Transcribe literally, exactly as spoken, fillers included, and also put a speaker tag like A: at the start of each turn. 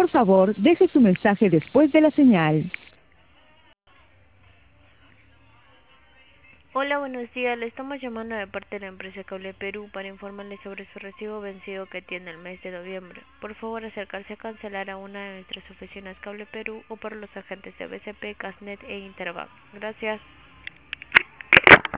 A: Por favor, deje su mensaje después de la señal.
B: Hola, buenos días. Le estamos llamando de parte de la empresa Cable Perú para informarle sobre su recibo vencido que tiene el mes de noviembre. Por favor, acercarse a cancelar a una de nuestras oficinas Cable Perú o por los agentes de B C P, Casnet e Interbank. Gracias.